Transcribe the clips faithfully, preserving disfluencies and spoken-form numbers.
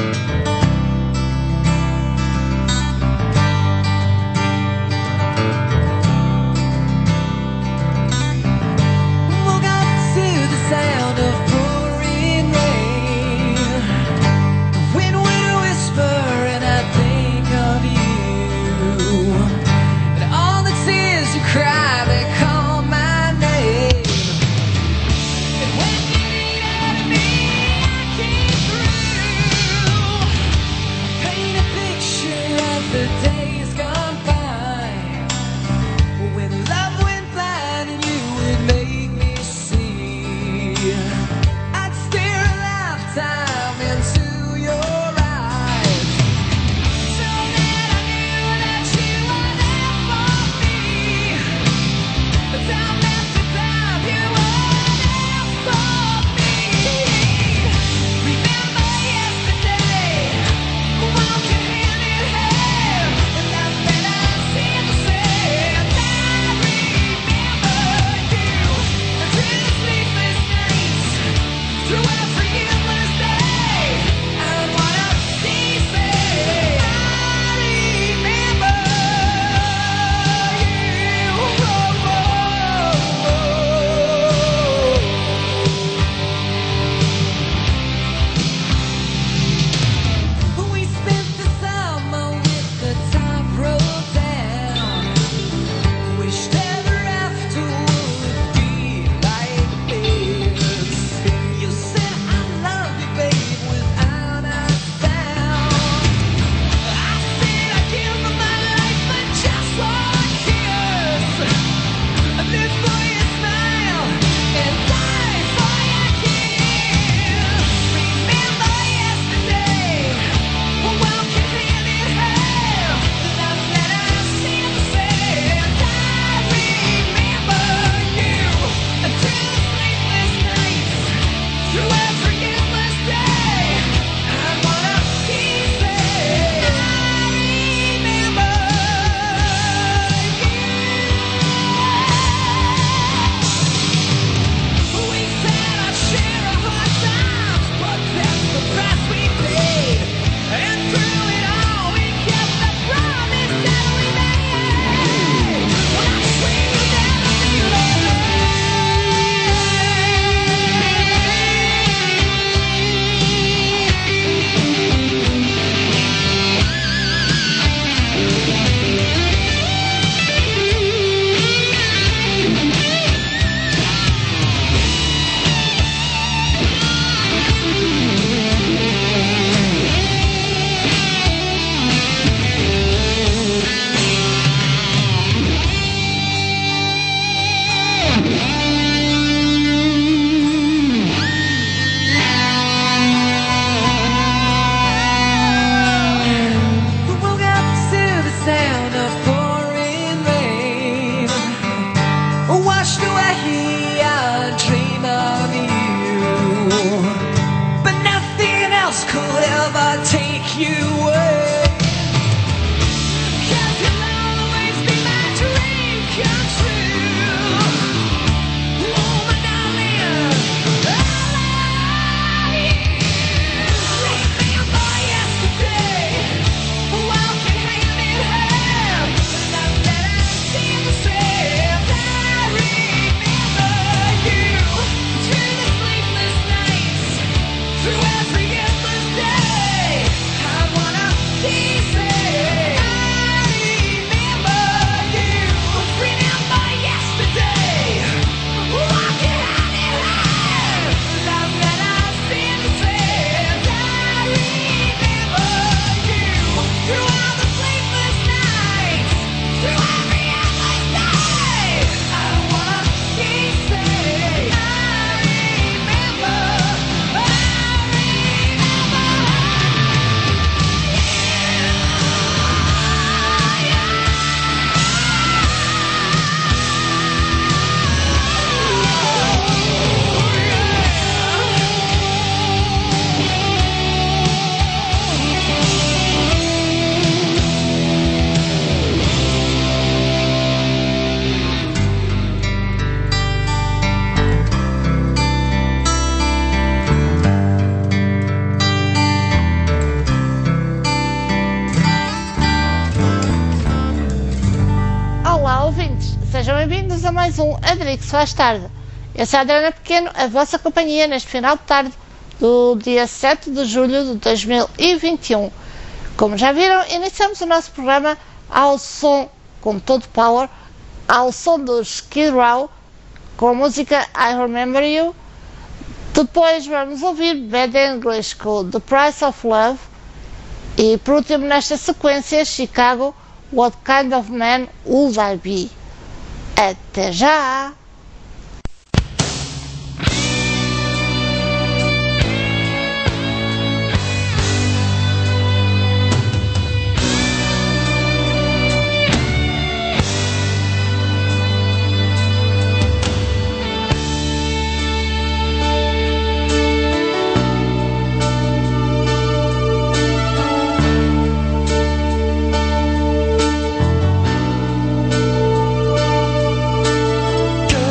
Through every endless day, I want sejam bem-vindos a mais um Adric se faz tarde. Eu sou a Adriana Pequeno, a vossa companhia neste final de tarde do dia sete de julho de dois mil e vinte e um. Como já viram, iniciamos o nosso programa ao som, com todo power, ao som do Skid Row, com a música I Remember You. Depois vamos ouvir Bad English com The Price of Love. E por último, nesta sequência, Chicago, What Kind of Man Would I Be? Até já! Girl,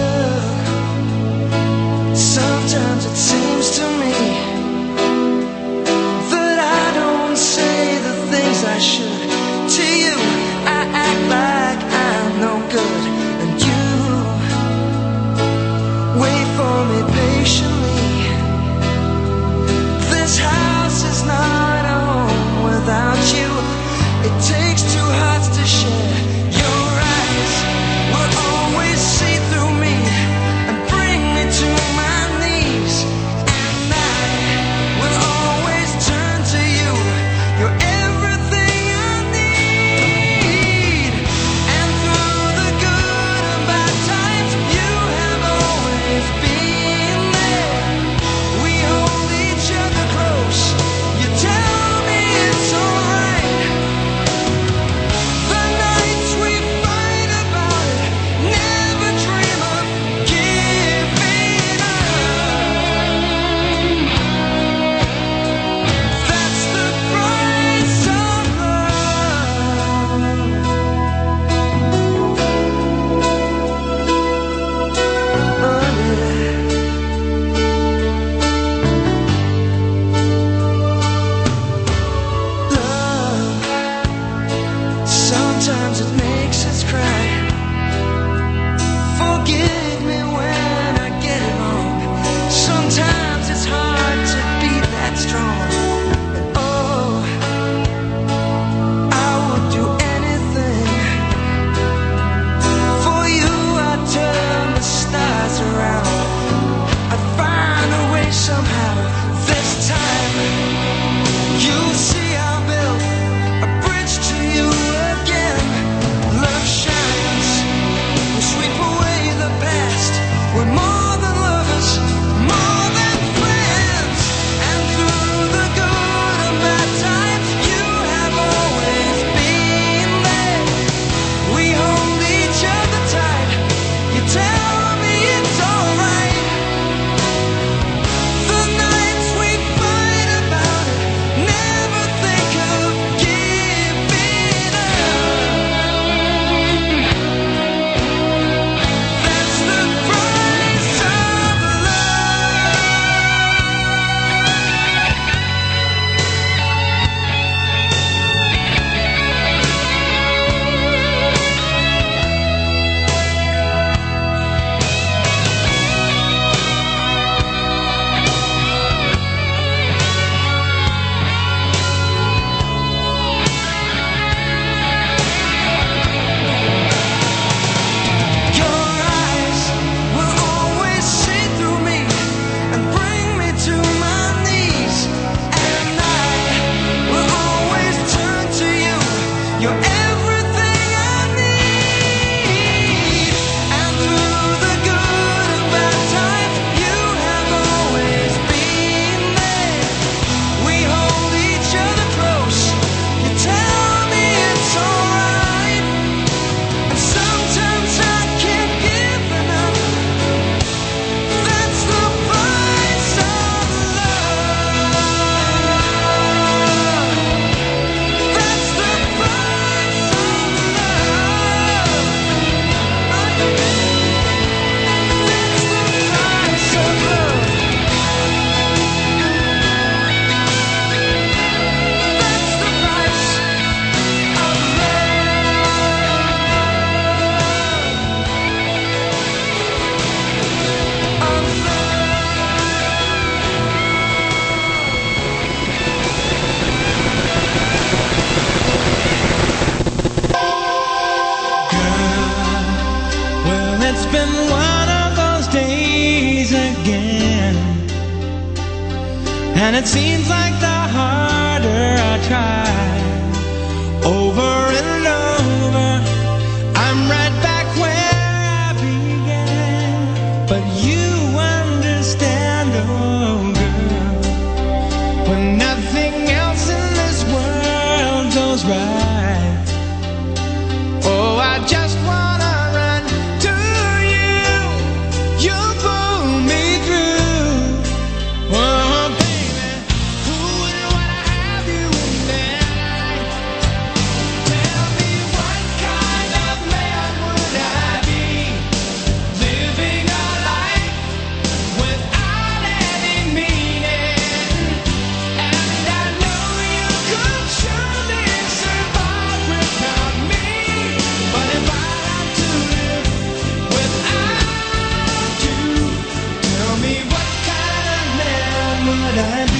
it seems like the harder I try, over and over, I'm right back where I began. But you understand, oh girl, when nothing else in this world goes right. Oh, I just wanna run to you, you'll pull me through. Oh, baby, who wouldn't wanna have you in their life? Tell me, what kind of man would I be, living a life without any meaning? And I know you could surely survive without me, but if I had to live without you, tell me, what kind of man would I be?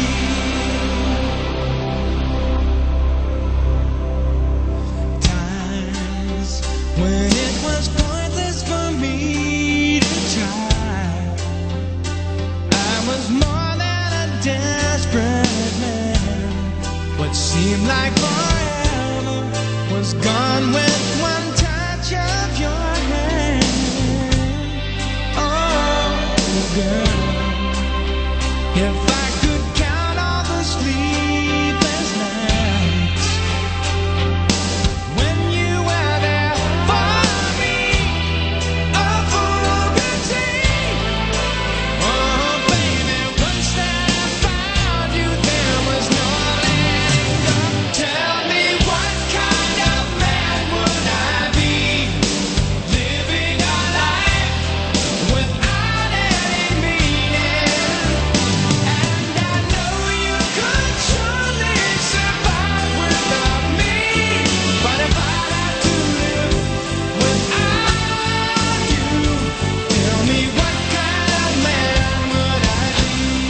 Times when it was pointless for me to try, I was more than a desperate man. What seemed like forever was gone with one touch of your hand. Oh, girl, if I could count all the sleepless nights when you were there for me, a fool could see. Oh, baby, once that I found you, there was no letting go. Tell me, what kind of man would I be, living a life without any meaning? And I know you could surely survive without me, but if I had to live without you, tell me, what kind of man would I be?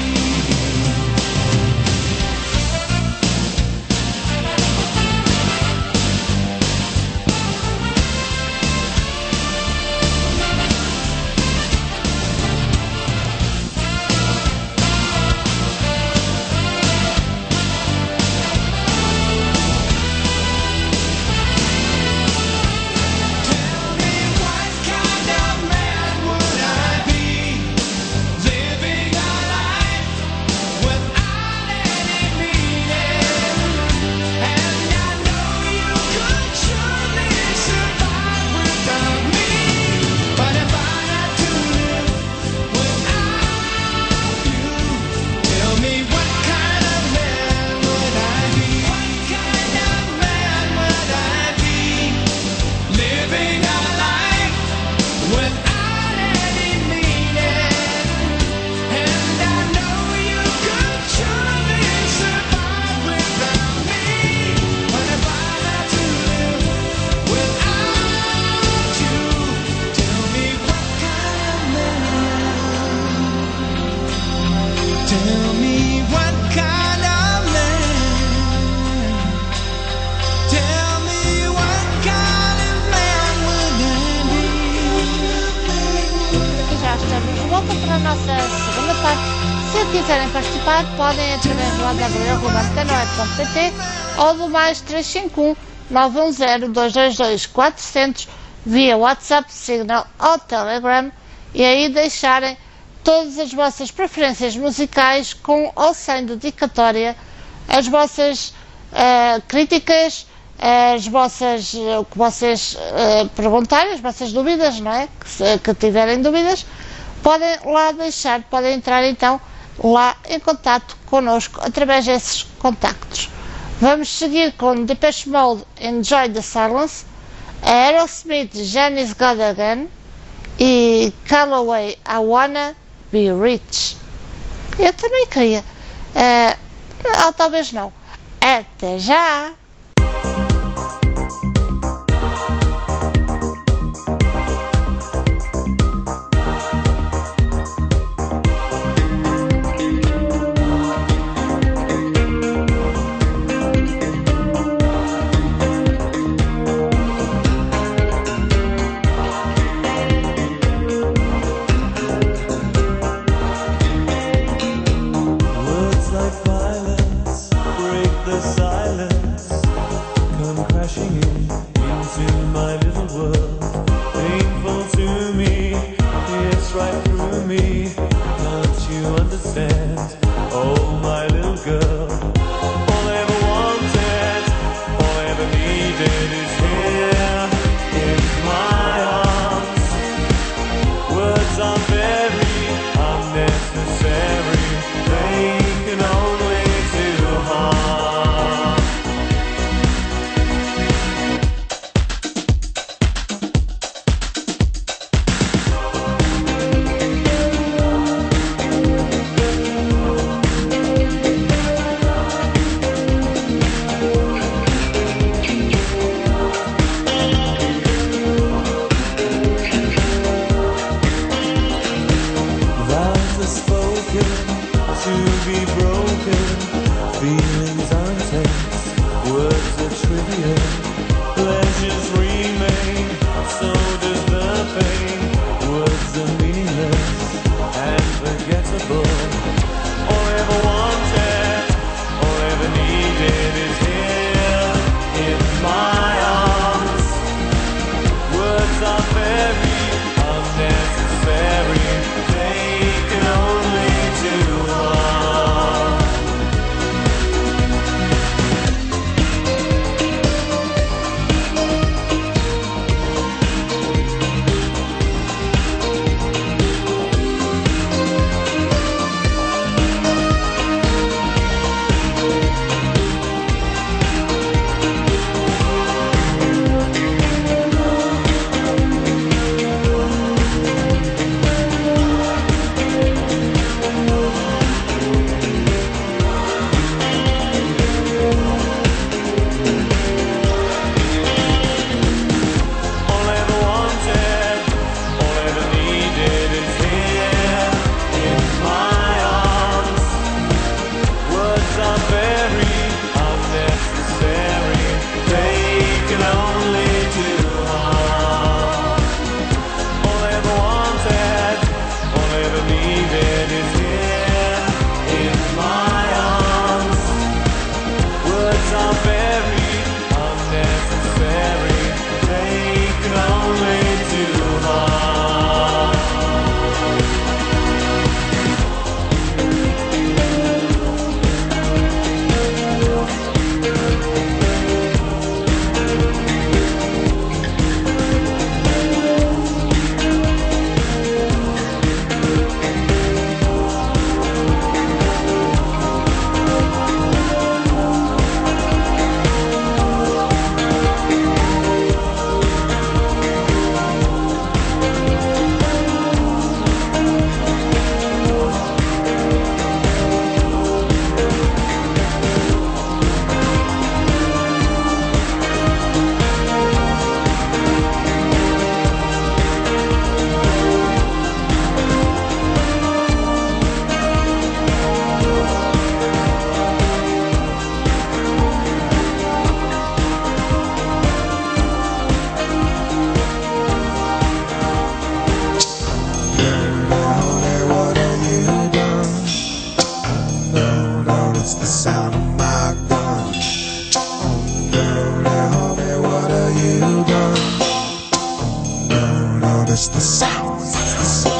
Tell me, what kind of man would I be, living a life without any meaning? And I know you could surely survive without me, but if I had to live without you, tell me, what kind of man would I be? What kind of man would I be, living a life without any meaning? And I know you could surely survive without me, but if I had to live without you, tell me, what kind of man? Tell me, what kind of man? Tell me, what kind of man would I be? E já estamos de volta para a nossa segunda parte. Se quiserem participar, podem através do w arroba antena ponto pt ou do mais três cinco um, nove um zero, dois dois dois, quatro zero zero via WhatsApp, Signal ou Telegram, e aí deixarem todas as vossas preferências musicais com ou sem dedicatória, as vossas eh, críticas, as vossas, eh, o que vocês eh, perguntarem, as vossas dúvidas, não é? Que, se- que tiverem dúvidas, podem lá deixar, podem entrar então lá em contato connosco através desses contactos. Vamos seguir com Depeche Mode, Enjoy the Silence, Aerosmith, Janis God Again e Calloway, I Wanna Be Rich. Eu também queria. Eh, ou talvez não. Até já! the silence come crashing in into my little world. Painful to me, it's right through me. Can't you understand? Oh, my little girl. All I ever wanted, all I ever needed is here in my arms. Words are very unnecessary. They can only do harm. Vows are spoken to be broken. Feelings are intense, words are trivial. Pleasures remain, so does the pain. Words are meaningless and forgettable. All I ever wanted, all I ever needed is here in my arms. Words are very unnecessary. They can only do harm. All I ever wanted, all I ever needed is here in my arms. Words are very unnecessary. They can only do harm. All I ever wanted, all I ever needed is here in my arms. Words are very unnecessary. They can only do harm. What have you done? No, no, it's the sound of my gun. No, no, what have you done? No, no, it's the sound. It's the sound.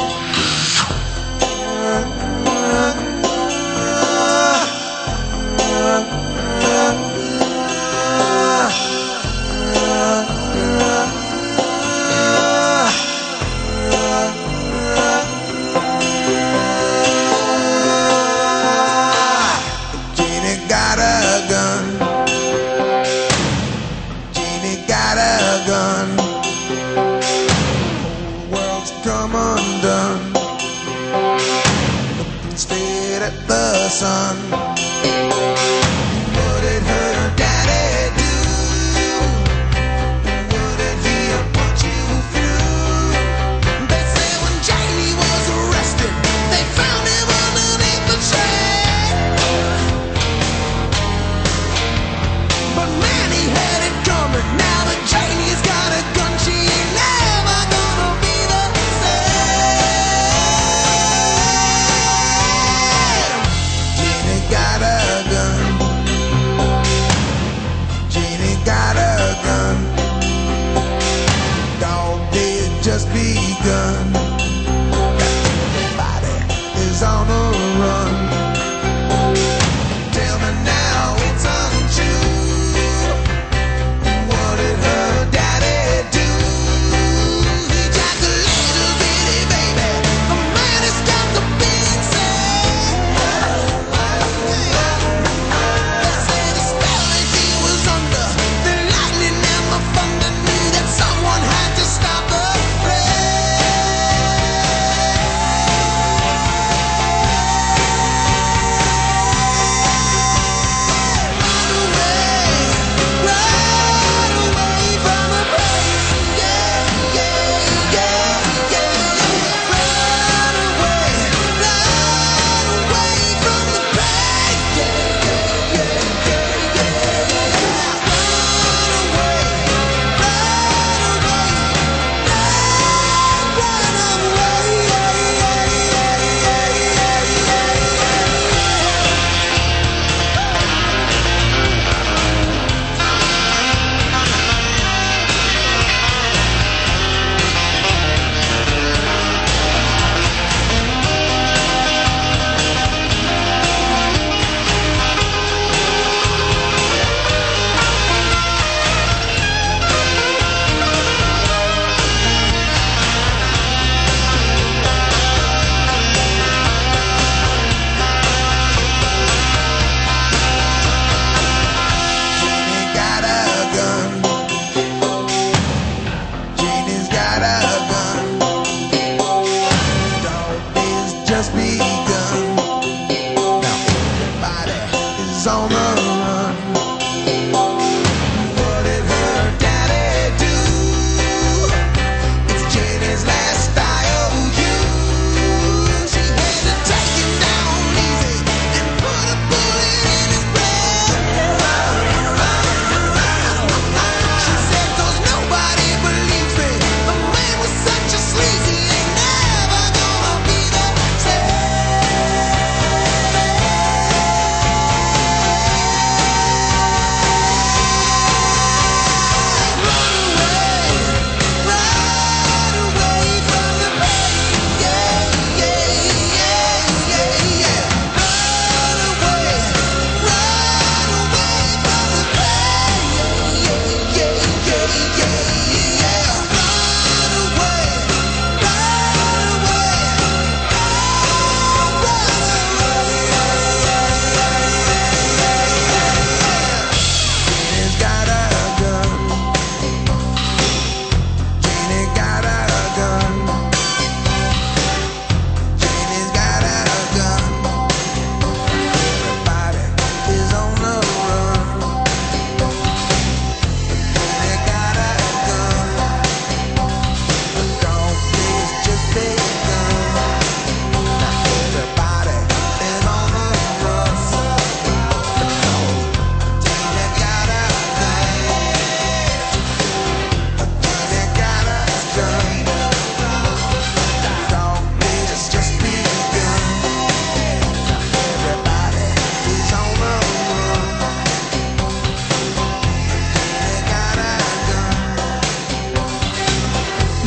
Jeannie got a gun. Jeannie got a gun. Whole world's come undone. Looking straight at the sun. What did her daddy do? What did he put you through? They say when Jamie was arrested, they found him underneath the train. But man, he had it coming. Now that Jamie's got a gun, she ain't never gonna be the same. Jeannie got a gun.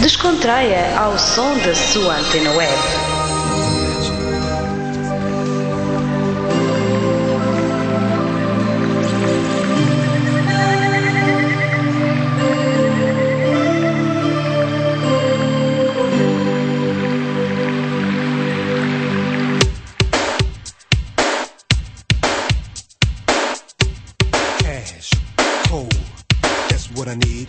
Descontraia ao som da sua antena web. Cash, cold, that's what I need.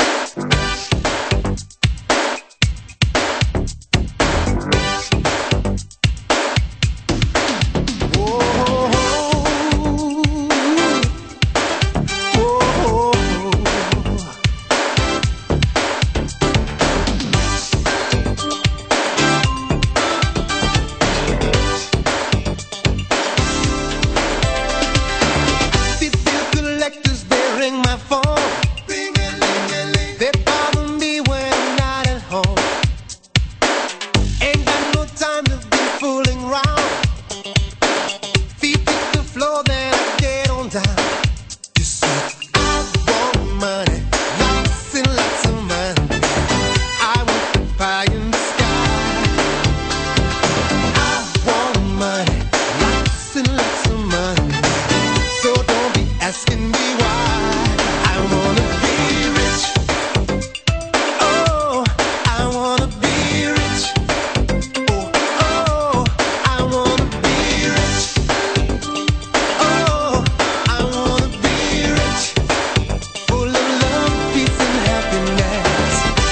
Collectors, they ring my phone. They bother me when I'm not at home. Ain't got no time to be fooling around. Feet hit the floor, then I get on down. You see, I want money, lots and lots of money. I want the pie in the sky. I want money, lots and lots of money. So don't be asking me why. I wanna be rich. Oh, I wanna be rich. Oh, oh, I wanna be rich. Oh, I wanna be rich. Full of love, peace, and happiness.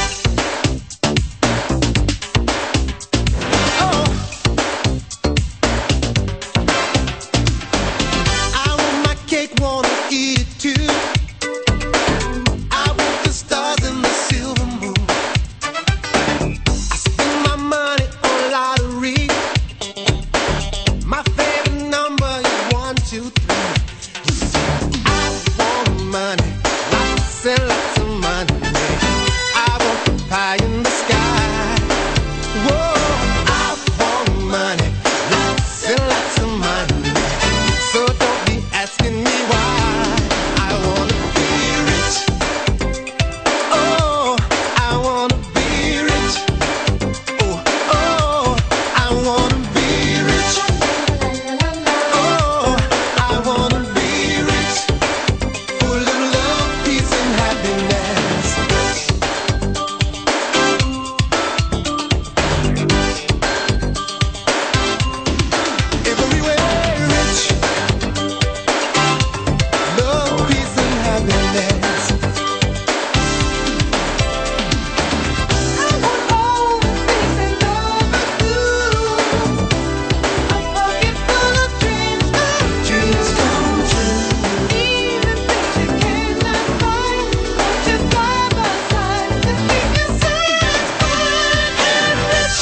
Oh, I want my cake, wanna eat it too. I want the stars and the silver moon. I spend my money on lottery. My favorite number is one, two, three. You see, I want money, lots and lots of money. I want the pie in the sky. Whoa, I want money, lots and lots of money. So don't be asking me why. I wanna be rich. Oh, I wanna be rich. Oh, oh, I wanna be rich. Oh, I wanna be rich. Full of love, peace, and happiness. Everywhere rich. Love, peace, and happiness. I want all the things that lovers do. A pocket full of dreams come dreams come true. Even things you cannot find, put you side by side to keep you satisfied and rich.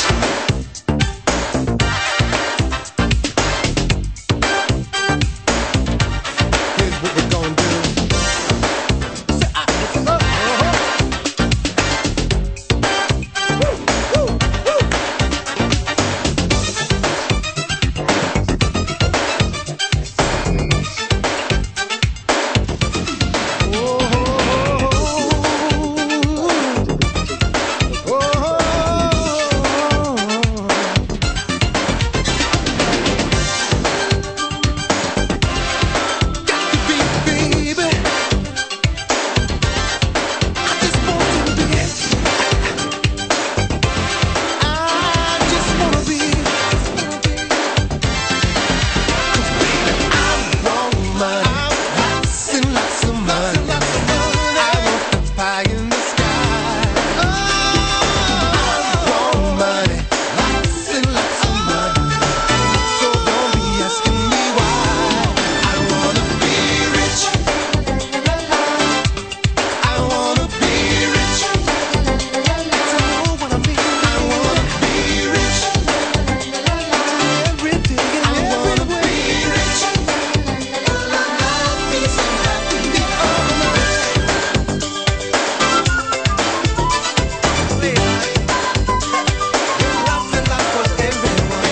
Here's what we're gonna do. Say, I, uh, uh, woo, woo, woo. Got to be, baby. I just want to be. I just wanna be. 'Cause baby, I want money, lots and lots of money. I want the pie in the sky. I want money, lots and lots of money. So don't be asking me why. I wanna be rich. I wanna be rich. So know what I mean. I wanna be rich. Every day and I wanna be rich. Love, peace, and happiness. Lots and lots for everyone.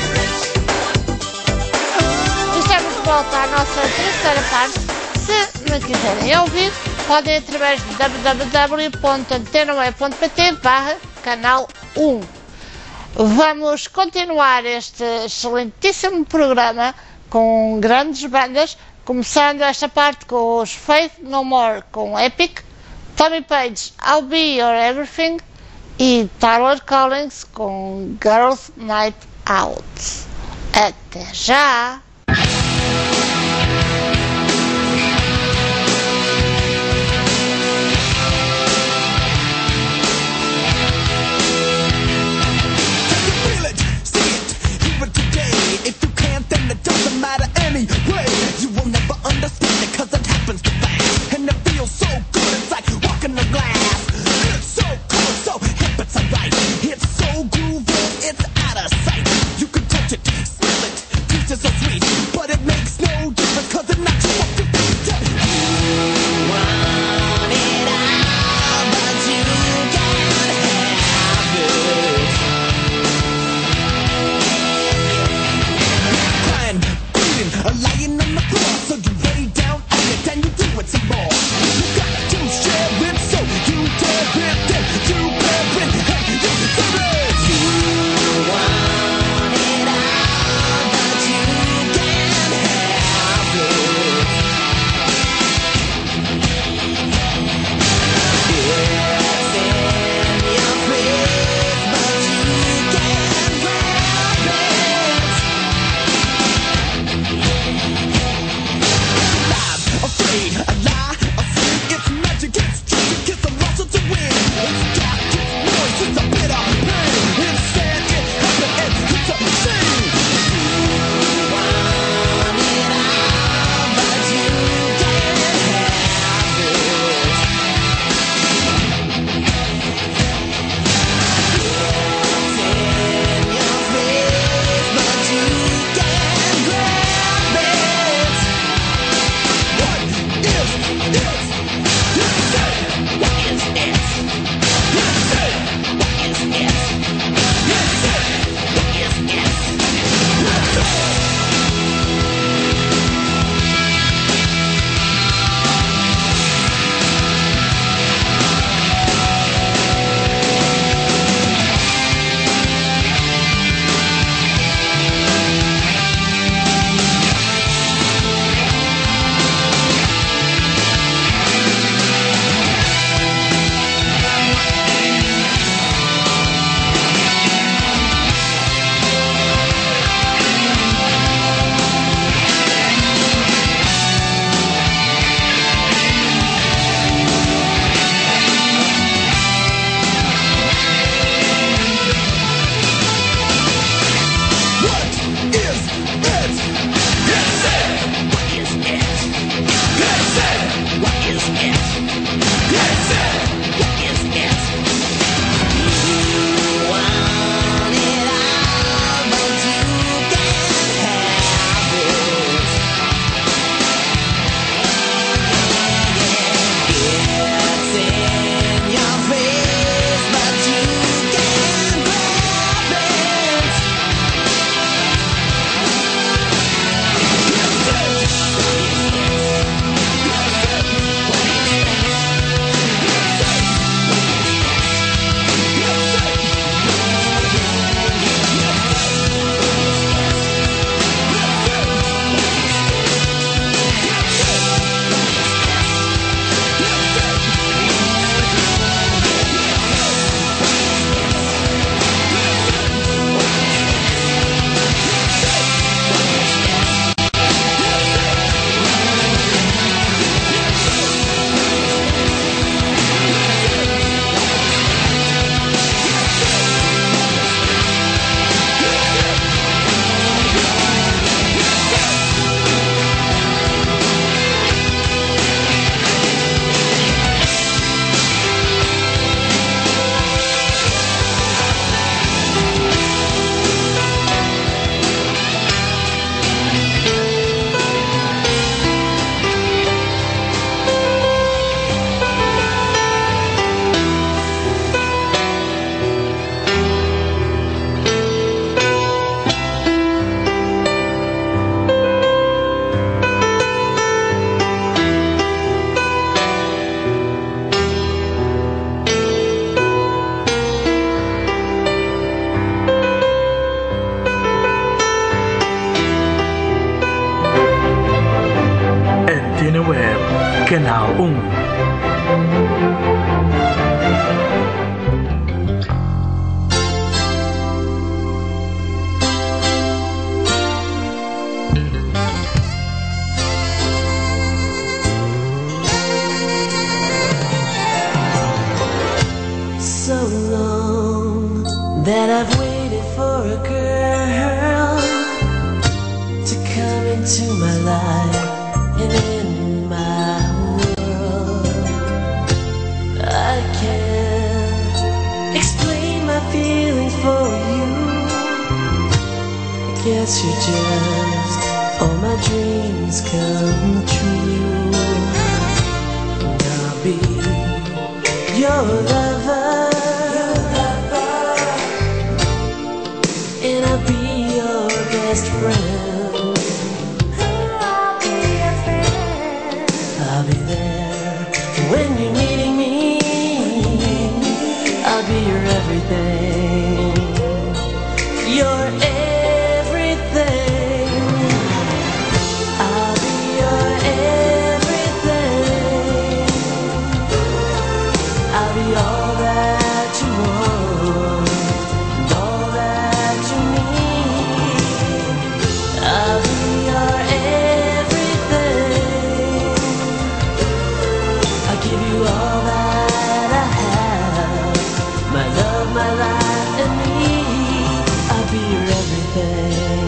Estamos de volta à nossa terceira parte. Se programa quiserem ouvir, podem através de w w w ponto antena web ponto p t barra canal um. Vamos continuar este excelentíssimo programa com grandes bandas, começando esta parte com os Faith No More com Epic, Tommy Page, I'll Be Your Everything e Tyler Collins com Girls Night Out. Até já! Feel it, see it, hear it today. If you can't, then it doesn't matter anyway. You will never understand it, cause it happens too fast. And it feels so good, it's like walking the glass. It's so cool, so hip, it's alright. It's so groovy, it's out of sight. You can touch it, smell it, taste it so sweet. But it makes no difference, cause it knocks you off your feet. You want it all, but you can't have it. Crying, bleeding, lying on the floor. So you lay down on it and you do it some more. You got to share it, so you dare it, then you bear it, hey, you deserve it. You want it all, but you can't Antenne Web, Canal um. So long that I've waited for a girl to come into my life and in my world. I can't explain my feelings for you. I guess you're just all my dreams come true. And I'll be your lover, and I'll be your best friend. I'll be your friend. I'll be there when you're needing me. I'll be your everything, your everything. I'll be your everything. I'll be all that you want and all that you need. I'll be your everything. I'll give you all that I have, my love, my life, and me. I'll be your everything.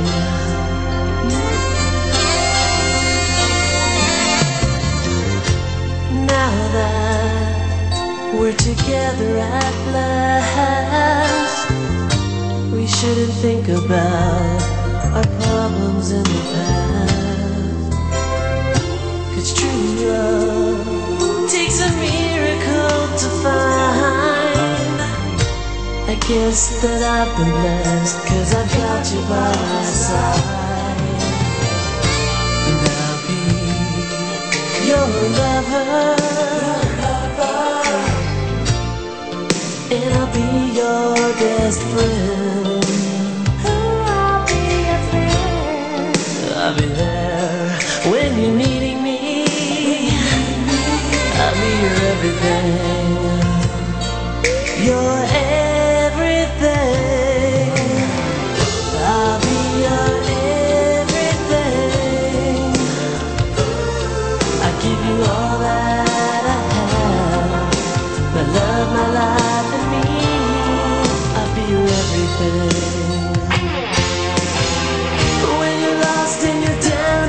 Now that we're together at last, we shouldn't think about our problems in the past. 'Cause true love takes a miracle to find. I guess that I've been blessed 'cause I've got you by my side. And I'll be your lover, and I'll be your best friend. I'll be your friend. I'll be there when you're needing me. I'll be your everything, your everything. I'll be your everything. I give you all that I have, my love, my life, and me. I'll be your everything. When you're lost and you're down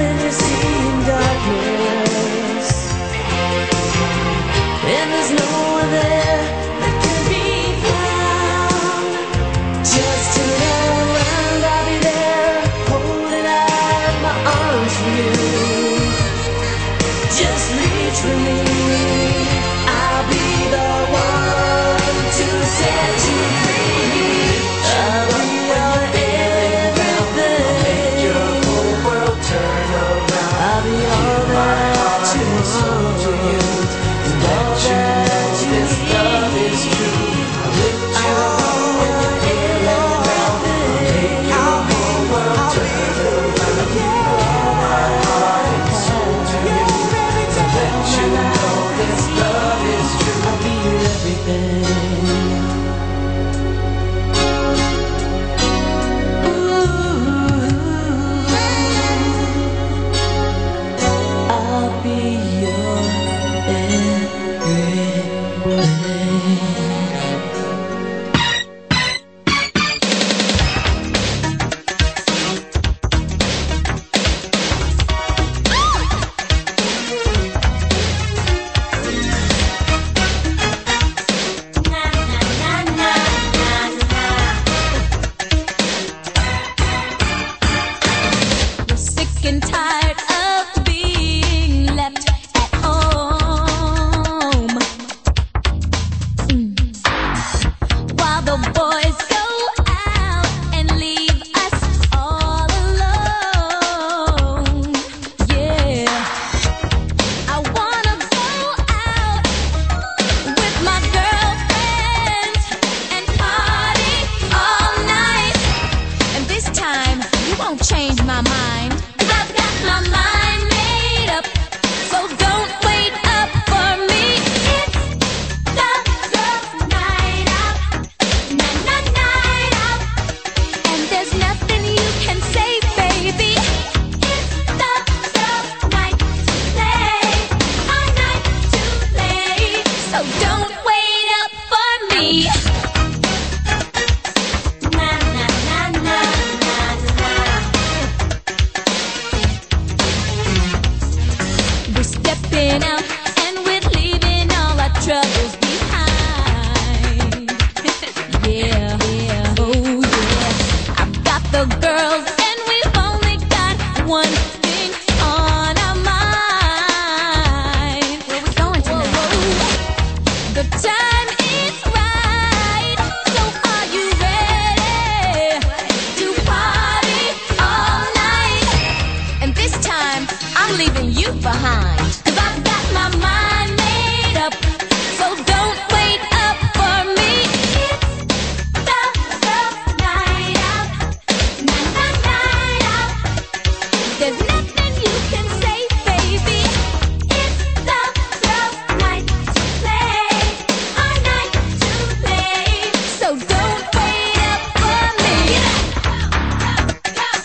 I'm leaving you behind. 'Cause I've got my mind made up. So don't wait up for me. It's the, the night out. Night, night, night out. There's nothing you can say, baby. It's the, the night to play. Our night to play. So don't wait up for me. Get up.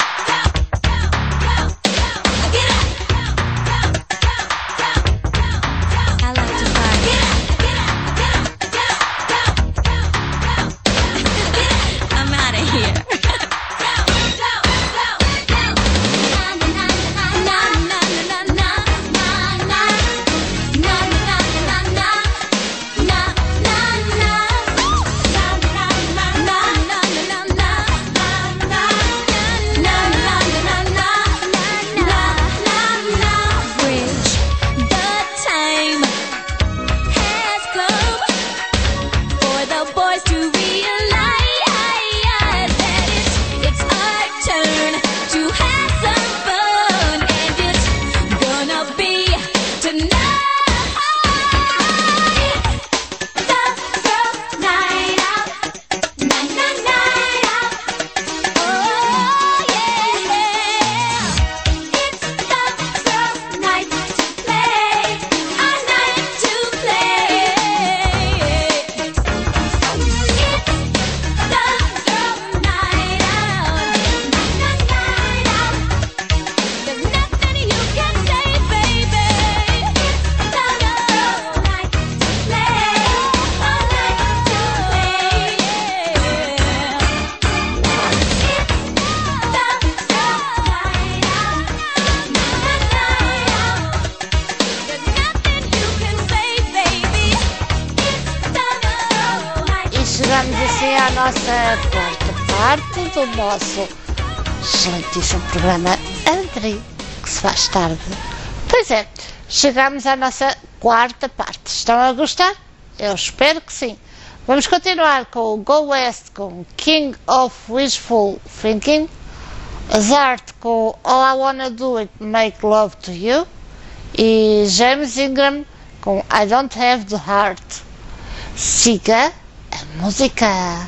Get up. I like to party. Get up. I'm out of here. Bridge, the time has come for the boys to realize that it's it's our turn to have some fun, and it's gonna be tonight. It's the girl night out, night night night out. Oh yeah, it's the girl night to play, our night to play. It's the girl night out, night night night out. There's nothing you can say, baby. It's the girl night to play, our night to play. E chegamos assim à nossa quarta parte do nosso excelentíssimo programa André, que se faz tarde. Pois é, chegamos à nossa quarta parte. Estão a gostar? Eu espero que sim. Vamos continuar com o Go West com King of Wishful Thinking, Azart com All I Wanna Do Is Make Love to You e James Ingram com I Don't Have the Heart. Siga a música.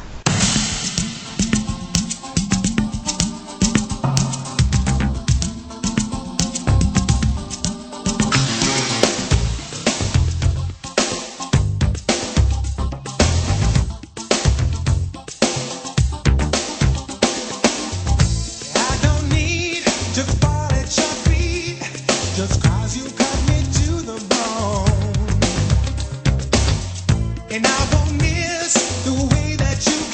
I don't need to fall at your feet just 'cause you cut me to the bone. And I won't miss the way that you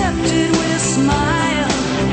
accepted with a smile.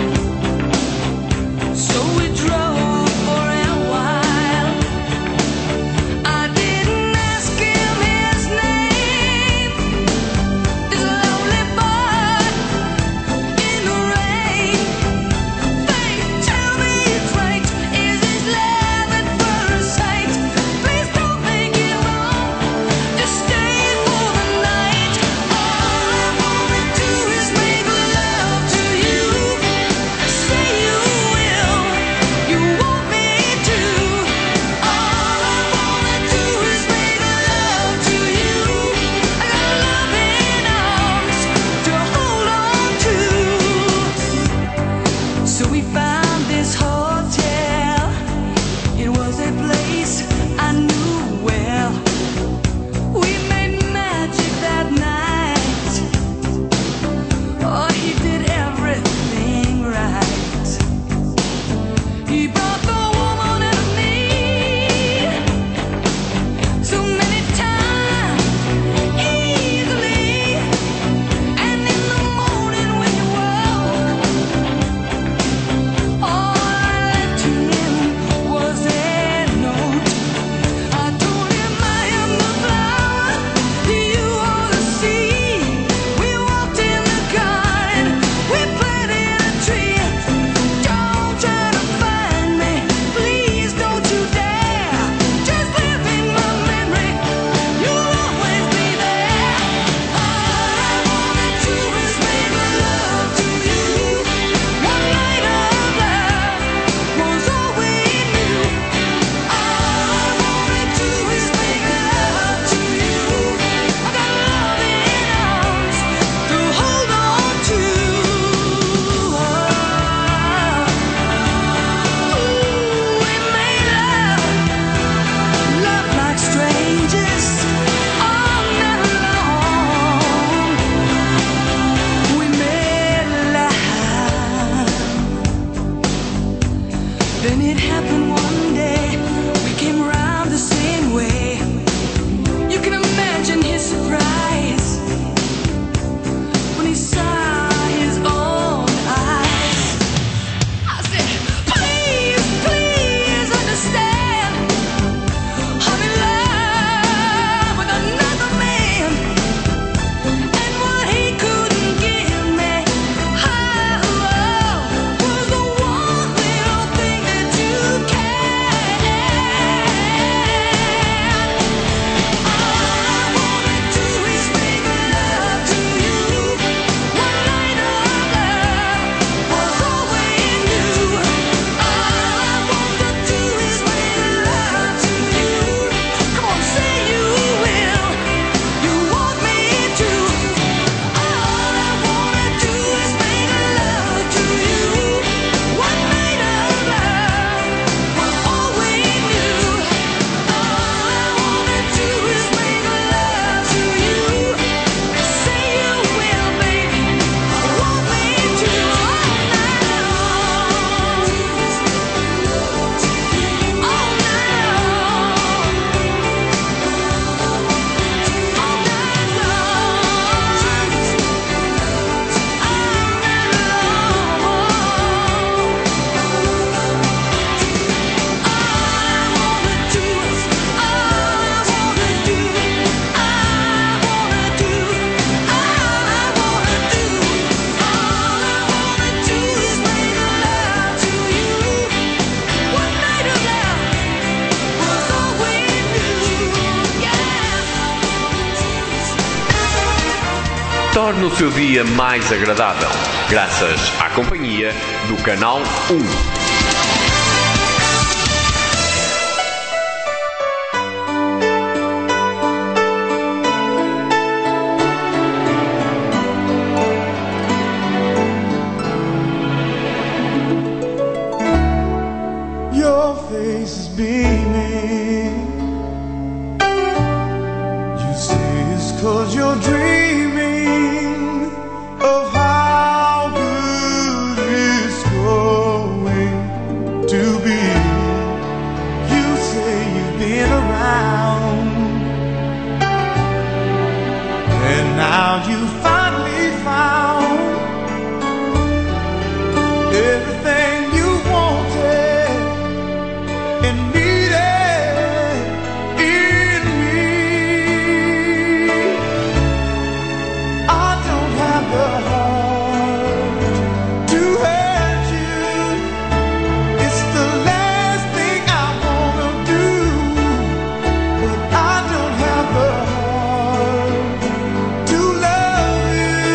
So we drove for a while. I didn't ask him his name. This lonely boy in the rain. They tell me it's right. Is this love at first sight? Please don't make it wrong. Just stay for the night. All I wanna do is make love to you. Say you will. You want me to. All I wanna do is make love to you. I got loving arms to hold on to. So we found this hotel. It was a place I knew well. We made magic that night. Oh, he did everything right. He brought the woman in me so many times easily. And in the morning when you woke, all I left to him was a note. I told him I am the flower you ought to see. We walked in the garden, we planted a tree. Don't try to find me, please don't you dare. Just live in my memory, you'll always be there. All I wanna do is make love to you. One night of love was all we knew. All I wanna do is make love to you. I got loving arms to hold on to. Ooh, we made love, love like strangers all night long. We made love. Then it happened one day. We came around the same way. You can imagine his surprise when he saw his own eyes. I said, please, please understand. I'm in love with another man. And what he couldn't give me, oh, was the one little thing that you can. All I wanna do is make love to you. One night of love was all we knew. All I wanna do is make love to you. Come on, say you will. You want me to. All I wanna do is make love to you. One night of love was all we knew. All I wanna do is make love to you. Say you will, baby. Want me to all night long. All night long. All night Torne o seu dia mais agradável, graças à companhia do Canal um. Your face is beaming. You say it's 'cause you're dreaming of how good it's going to be. You say you've been around, and now you finally found everything you wanted and needed in me. I don't have the heart to hurt you. It's the last thing I wanna do, but I don't have the heart to love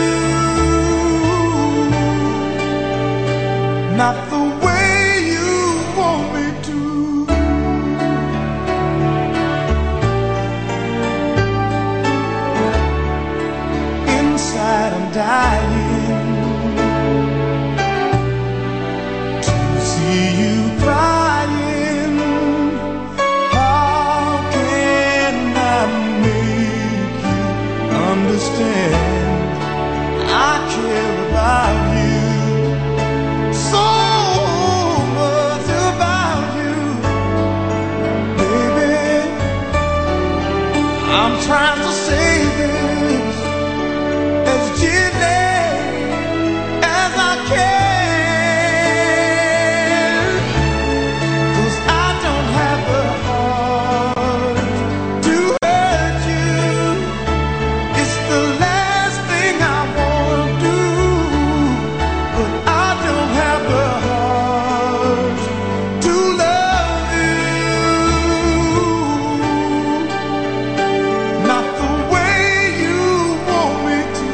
you, not the way you want me to. Inside I'm dying to see you crying. How can I make you understand? I care about you, so much about you, baby. I'm trying to say this as gently as I can, 'cause I don't have the heart to hurt you. It's the last thing I wanna do, but I don't have the heart to love you, not the way you want me to.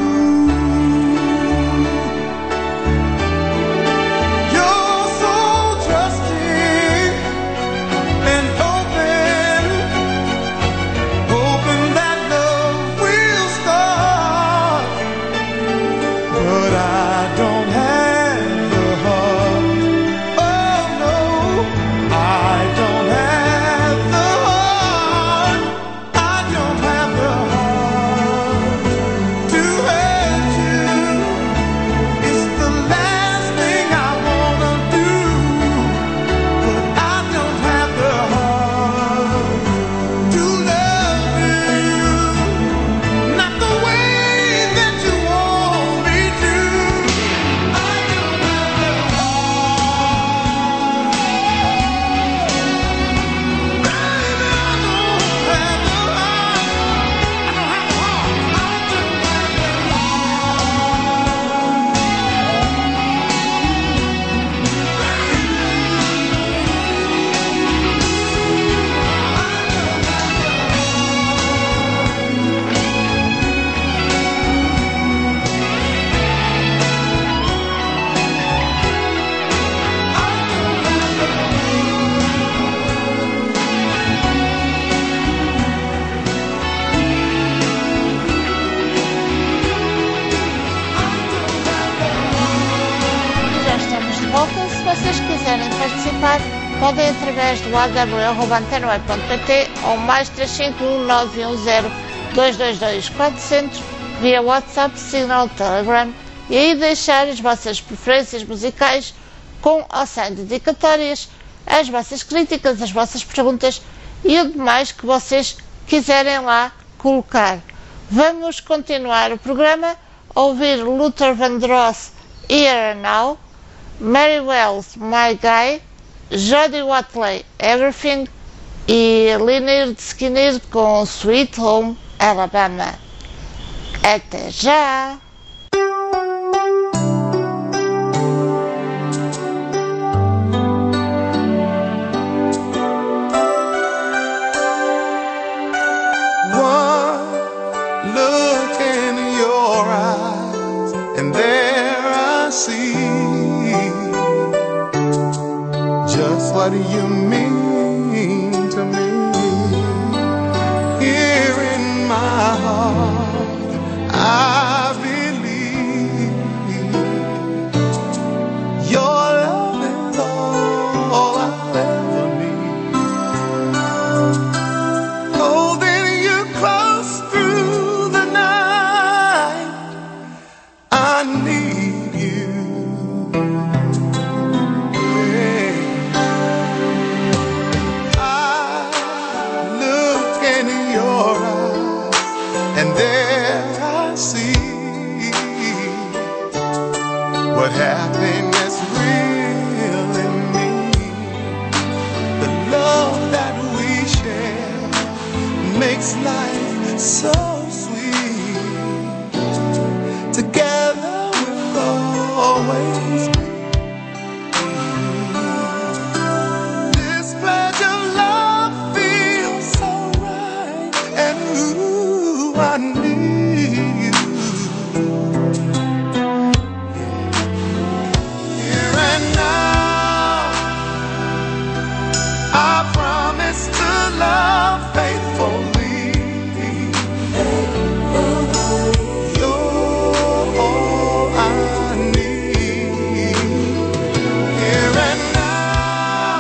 You're so trusting and open, hoping that love will start, but I don't have the heart. Oh no, I don't have the heart. I don't have the heart to hurt you. It's the last thing I wanna do, but I don't have the heart to love you, not the way that you want me to. I don't have the heart, baby. I don't have the heart. I don't have the heart. I don't have the Já estamos de volta. Se vocês quiserem participar, podem através do a w arroba antena web ponto p t ou mais três cinco um nove um zero dois dois dois quatro zero zero via WhatsApp, Signal, Telegram, e aí deixar as vossas preferências musicais com ou sem dedicatórias, as vossas críticas, as vossas perguntas e o demais que vocês quiserem lá colocar. Vamos continuar o programa a ouvir Luther Vandross, Here and Now, Mary Wells, My Guy, Jody Watley, Everything e Lynyrd Skynyrd com Sweet Home Alabama. Até já! One look in your eyes, and there I see just what you mean to me. Here in my heart, I believe your love is all I'll ever need. Holding you close through the night, I need you. Yeah. I look in your eyes, and there I see what happiness really so sweet. Together we'll always be. This pledge of love feels so right, and ooh, I need you. Here and now, I promise to love faithfully. You're all I need. Here and now,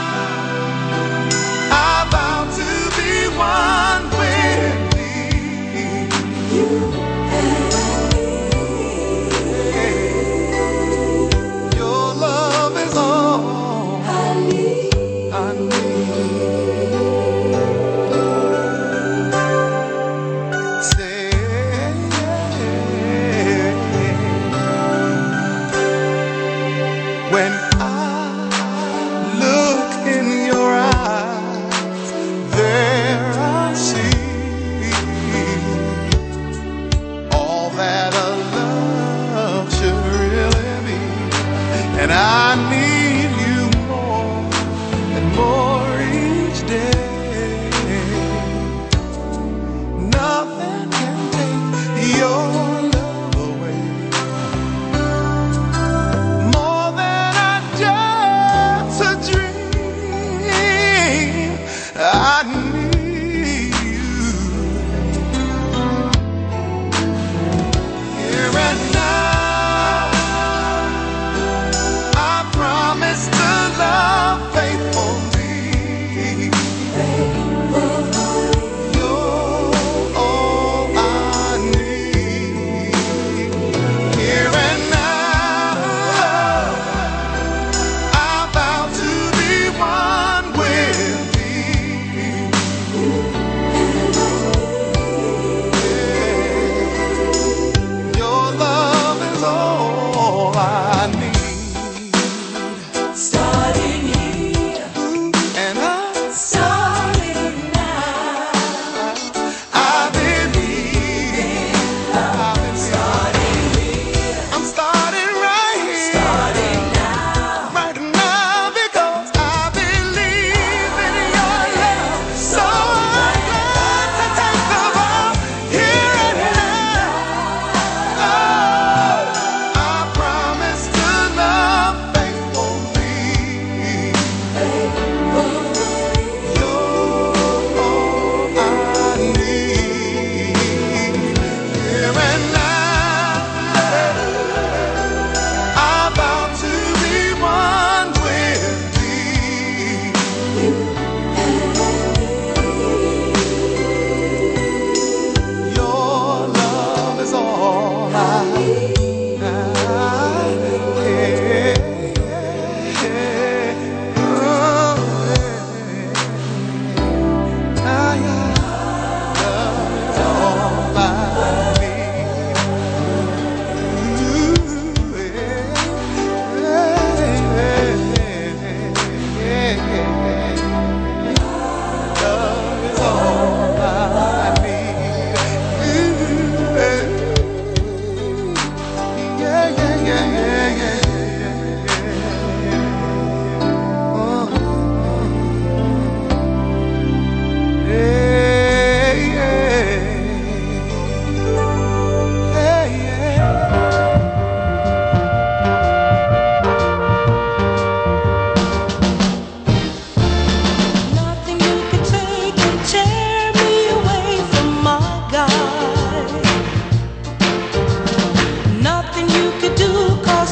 I vow to be one with thee. Your love is all I need. I need. Say, when I look in your eyes, there I see all that a love should really be. And I need you more and more each day. Nothing can take your love away. More than I just a dream. I need you here and now. I promise to love faithfully. You're all I need. Here and now, I vow to be one with thee. Your love is all I need. Starting here And I, starting now. I believe, I believe. I'm starting right here, Starting now. right now, because I believe in your love. So I'm glad to take the vow here and now. Oh, I promise to love faithfully. You're all I need. Here and now, I vow to be one with thee. Your love is all I need. Yeah, yeah, yeah, yeah, yeah, yeah. Oh, yeah, yeah, yeah, yeah. Nothing you can take can tear me away from my God. Nothing you could do, 'cause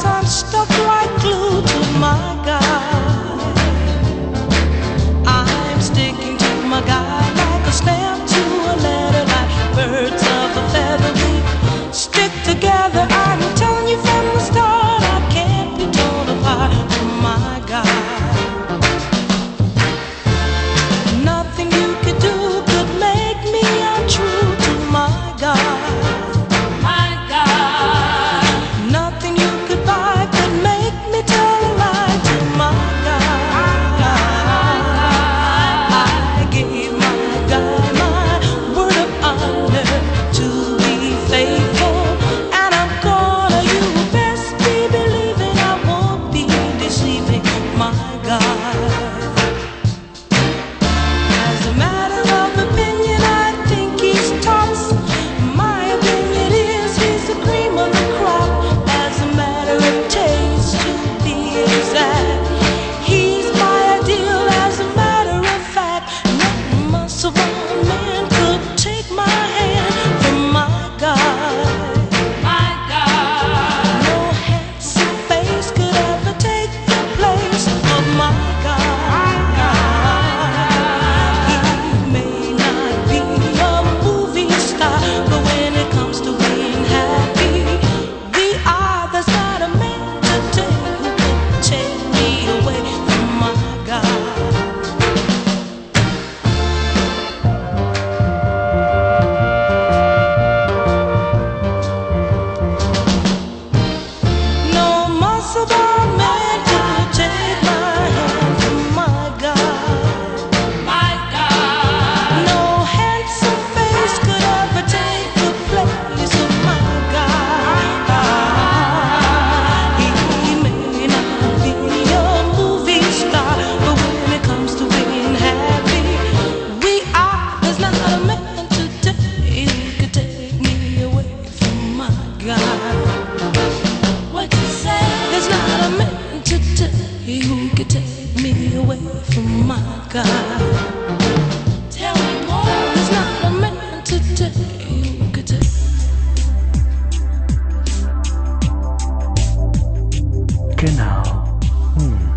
Canal um.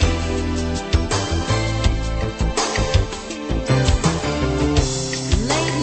Late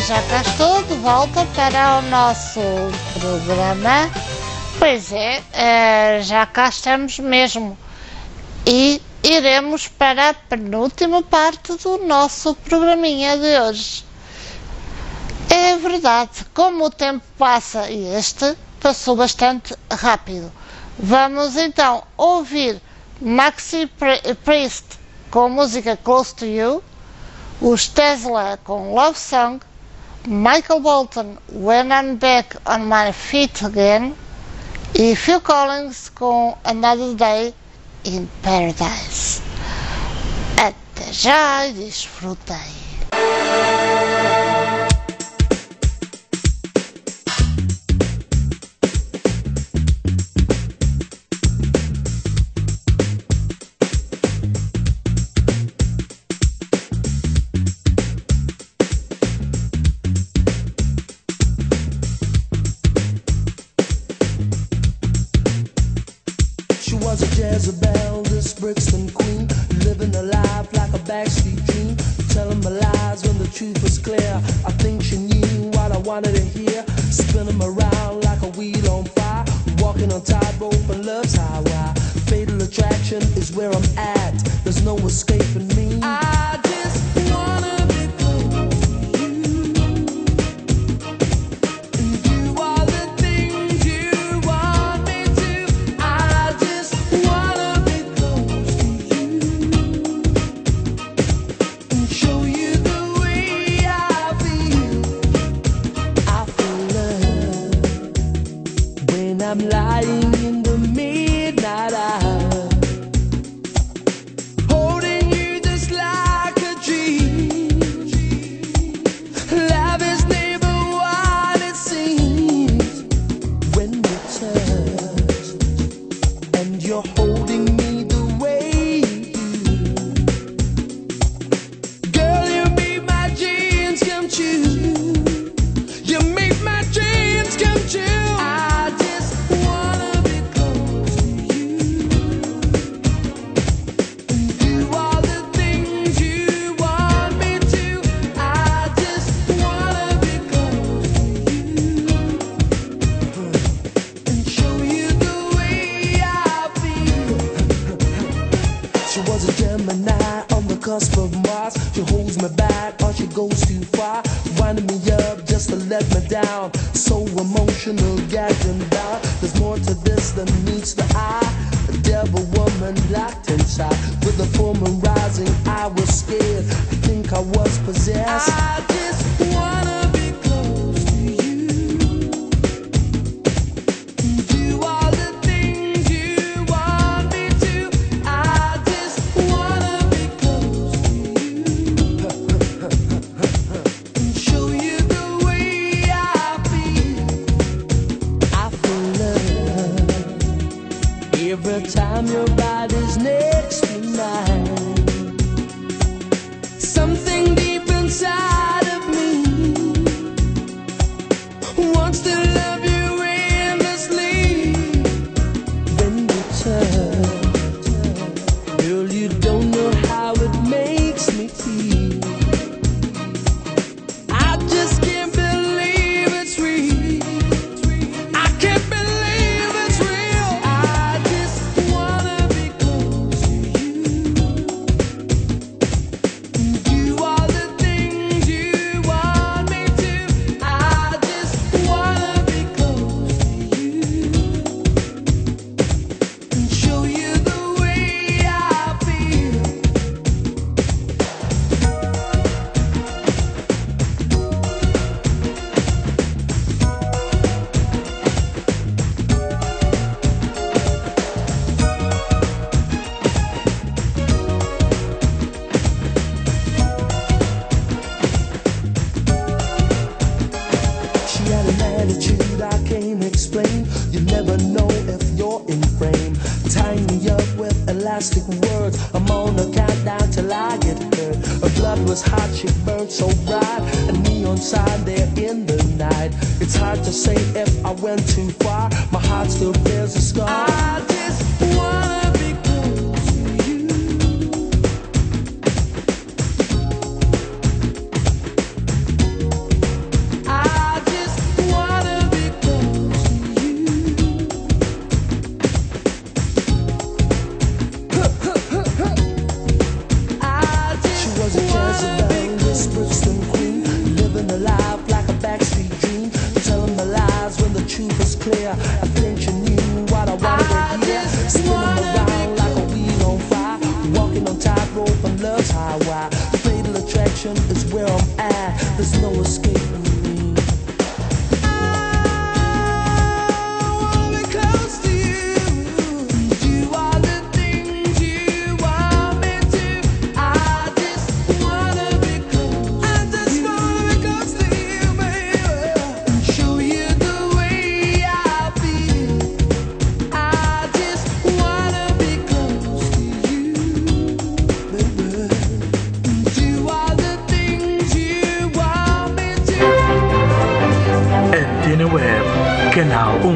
já cá estou de volta para o nosso programa. Pois é, eh, já cá estamos mesmo. E iremos para a penúltima parte do nosso programinha de hoje. É verdade, como o tempo passa e este passou bastante rápido. Vamos então ouvir Maxi Pri- Priest com a música Close to You, os Tesla com Love Song, Michael Bolton When I'm Back on My Feet Again e Phil Collins com Another Day in Paradise. Até já e desfrutem! She was a Jezebel, this Brixton queen, living a life like a backstreet dream, telling my lies when the truth was clear. I think she knew what I wanted to hear, spinning around like a wheel on fire, walking on tightrope and love's highway. Fatal attraction is where I'm at, there's no escaping me. I just wanna be close to you and do all the things you want me to. I just wanna be close to you and show you the way I feel. I feel love when I'm lying in the midnight hour, holding you just like a dream. Love is never what it seems when we touch, and you're holding me the way you do. Girl, you make my dreams come true. You make my dreams come true. I just wanna be close to you and do all the things you want me to. I just wanna be close to you and show you the way I feel. She was a Gemini on the cusp of Mars. She holds me back or she goes too far, winding me up just to let me down. So emotional, gagged and down. There's more to this than meets the eye. A devil woman locked inside. With the full moon rising, I was scared. I think I was possessed. I just wanna be close to you and do all the things you want me to. I just wanna be close to you and show you the way I feel. I feel love every time your body's next to mine. Something deep inside of me wants to love you endlessly. When we touch, girl, you don't know how it makes me feel. I just can't believe it's real. I can't believe it's real. I just wanna be close to you and do all the things you want me to. I just wanna be close to you and show you the way I feel. She had an attitude I can't explain. You never know if you're in frame. Tying me up with elastic words. I'm on a countdown till I get hurt. Her blood was hot, she burned so bright. A neon sign there in the night. It's hard to say if I went too far. My heart still bears a scar. I just wanna be close to you. alive like a backstreet dream, telling my lies when the truth is clear. I think you knew what I wanted to hear. Spinning around like a wheel on fire, walking on tightrope and love's high wire. Fatal attraction is where I'm at. There's no escaping me. Antena Web, Canal um.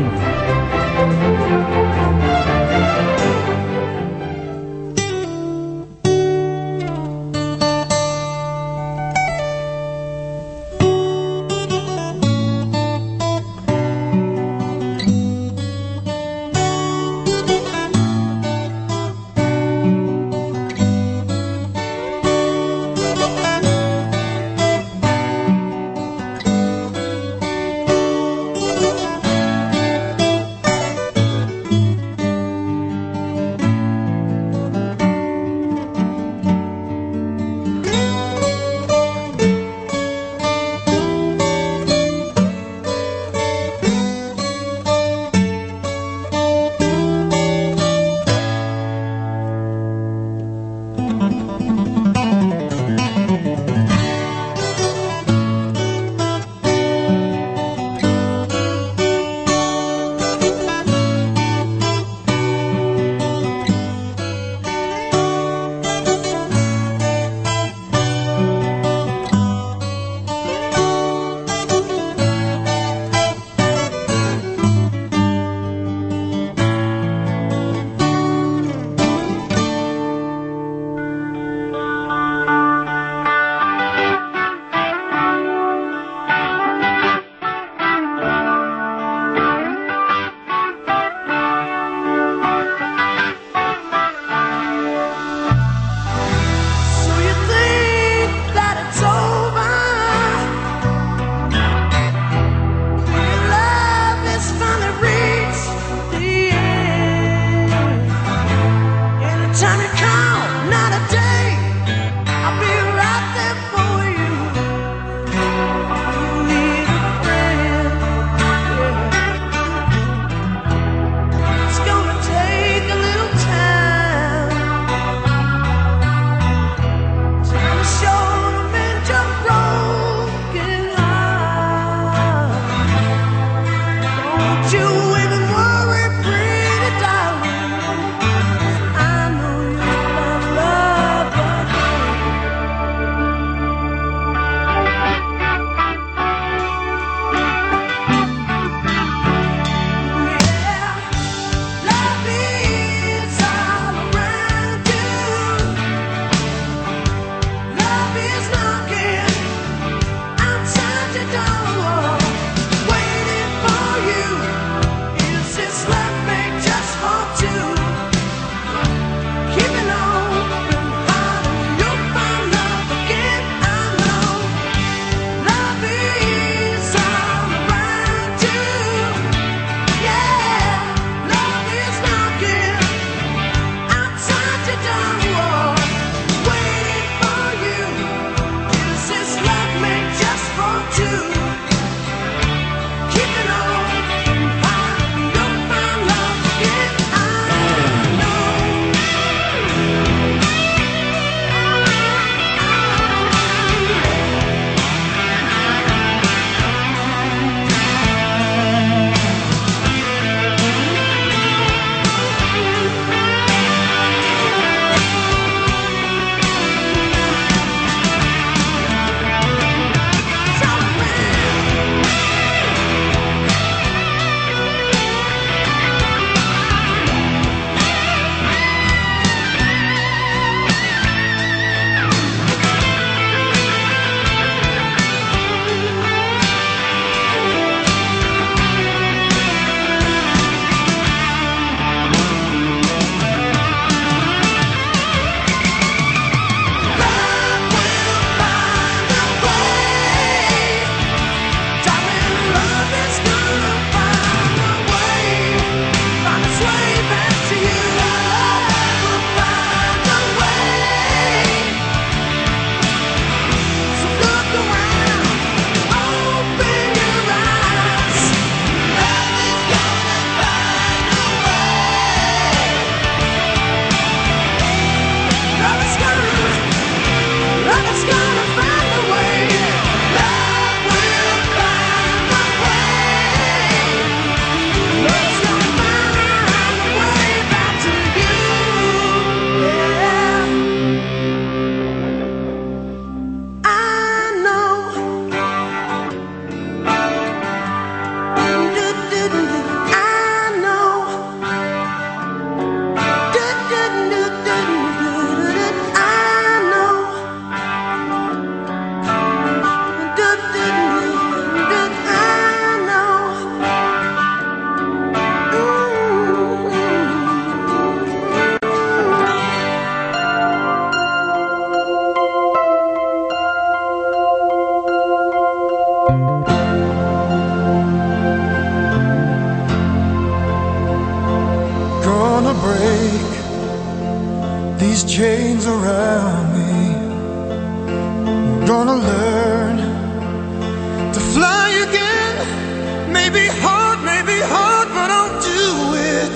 Gonna break these chains around me. Gonna learn to fly again. Maybe hard, maybe hard, but I'll do it.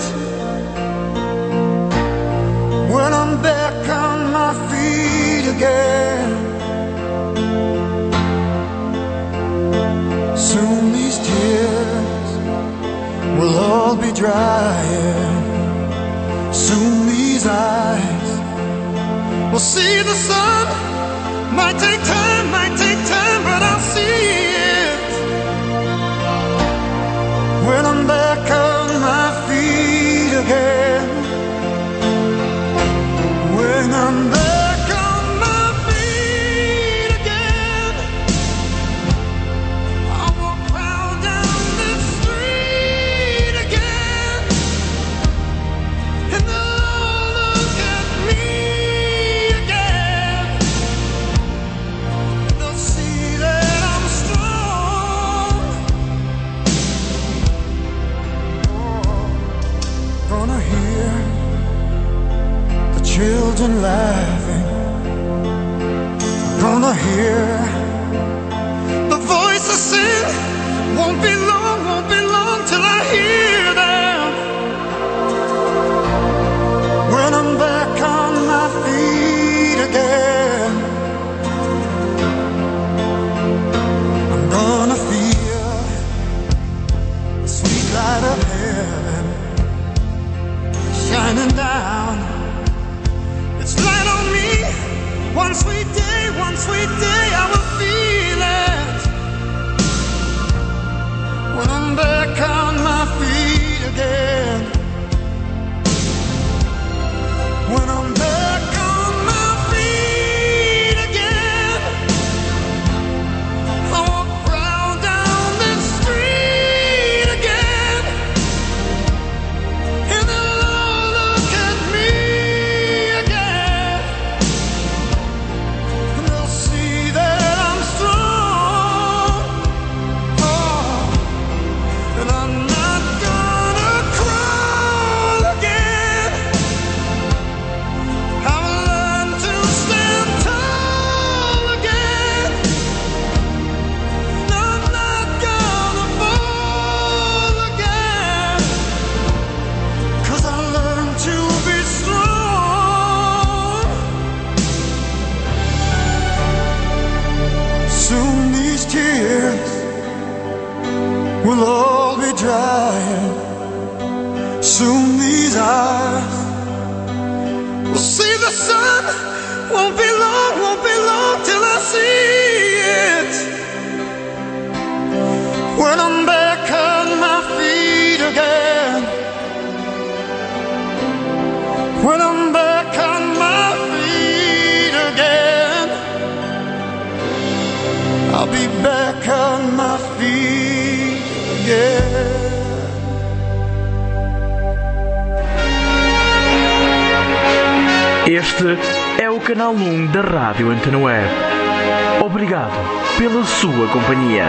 When I'm back on my feet again. Soon these tears will all be drying. Soon these eyes will see the sun. Might take time, might take time, but I'll see it. When I'm back on my feet again. When I'm back on my feet again. I walk round down this street again. And they'll all look at me again. They'll see that I'm strong. Oh, gonna hear the children laughing. Gonna hear the voices sing. Won't be long, won't be long till I hear them. When I'm back on my feet again. I'm gonna feel the sweet light of heaven shining down. It's light on me. One sweet day, one sweet day, I will feel it. When I'm back on my feet again. When I'm back on my feet again. I walk round down this street again. And they'll all look at me again. And they'll see that I'm strong. Oh, and I'm not gonna crawl again. I've learned to stand tall again. I'm not gonna fall again. 'Cause I learned to be strong. Soon these tears will all be drying. Soon these eyes will see the sun. Won't be long, won't be long till I see it. When I'm back on my feet again. When I'm back on my feet again. I'll be back on my feet again. Este é o canal um da Rádio Antena Web. Obrigado pela sua companhia.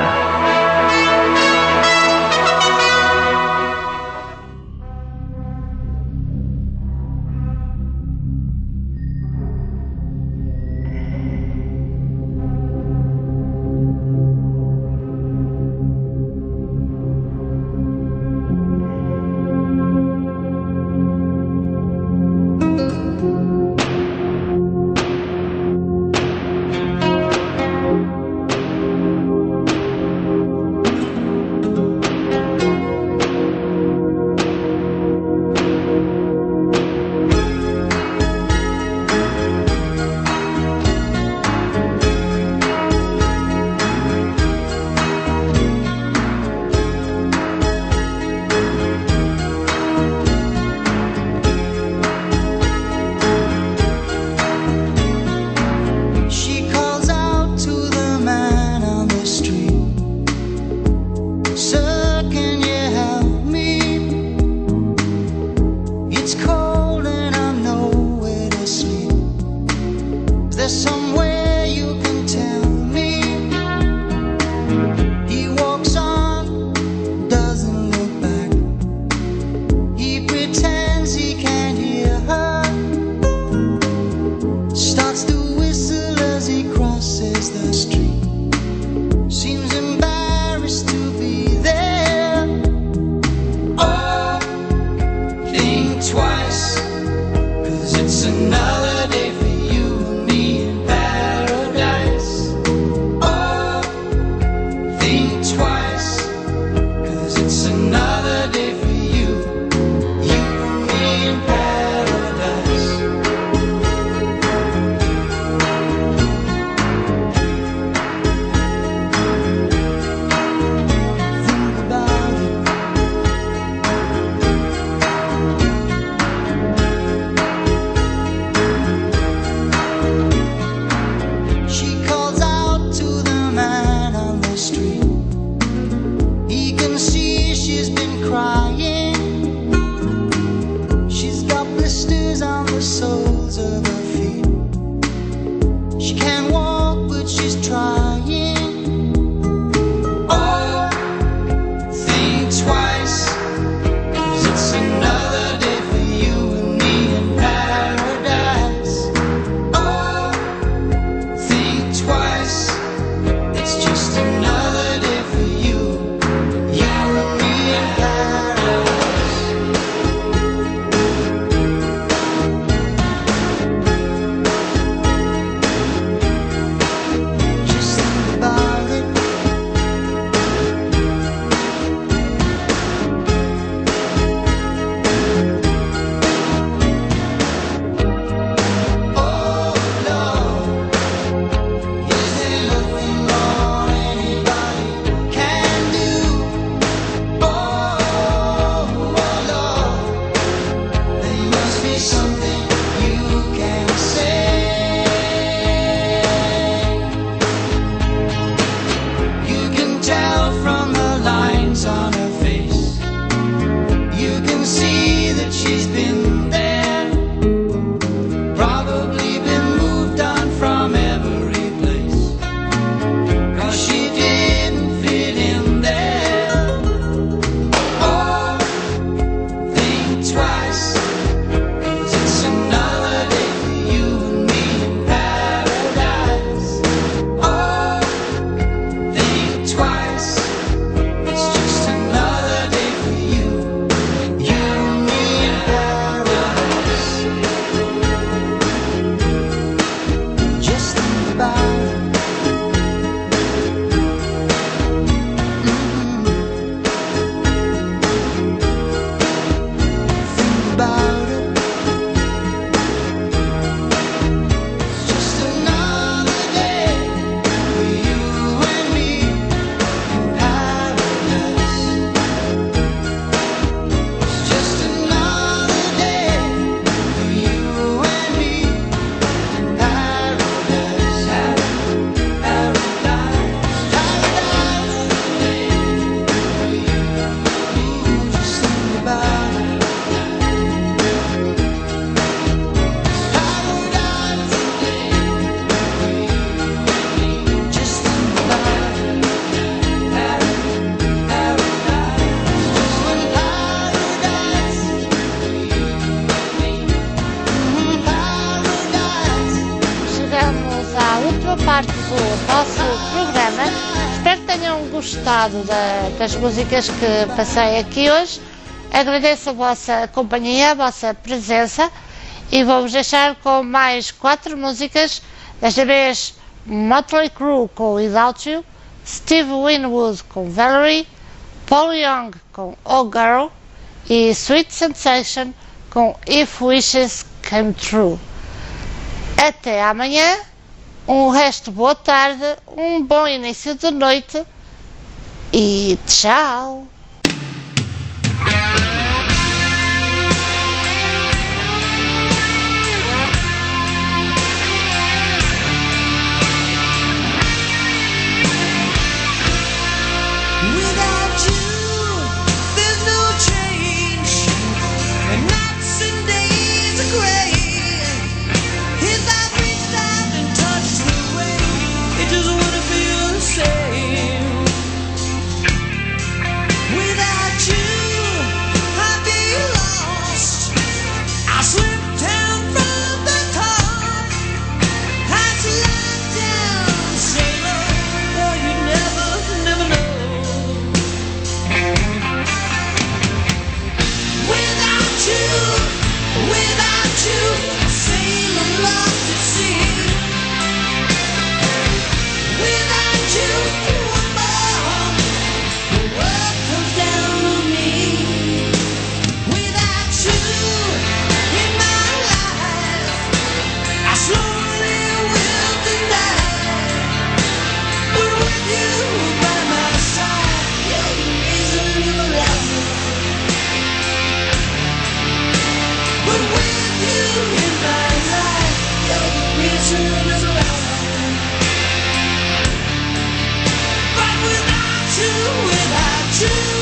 tenham gostado da- das músicas que passei aqui hoje. Agradeço a vossa companhia, a vossa presença e vou-vos deixar com mais quatro músicas, desta vez Motley Crue com Without You, Steve Winwood com Valerie, Paul Young com Oh Girl e Sweet Sensation com If Wishes Came True. Até amanhã, um resto de boa tarde, um bom início de noite e tchau! Without you, there's no change, and nights and days are gray. If I reached out and touched the rain, it just wouldn't feel the same. Without you, I'd be lost. I slipped down from the top. I'd slide down, sailor, or you never, never know. Without you, without you, sailor lost at sea. Without you, woman, the world comes down on me. Without you in my life, I slowly will deny. But with you by my side, you're the reason of life. But with you in my life, you're the reason of life. But without you, without you.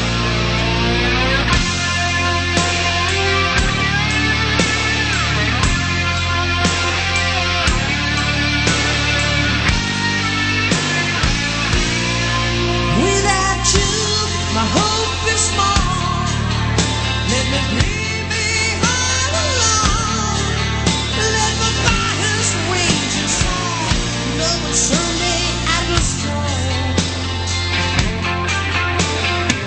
Without you, my hope is small. Let me dream behind alone. Let my finest wings and song, knowing someday I will strong.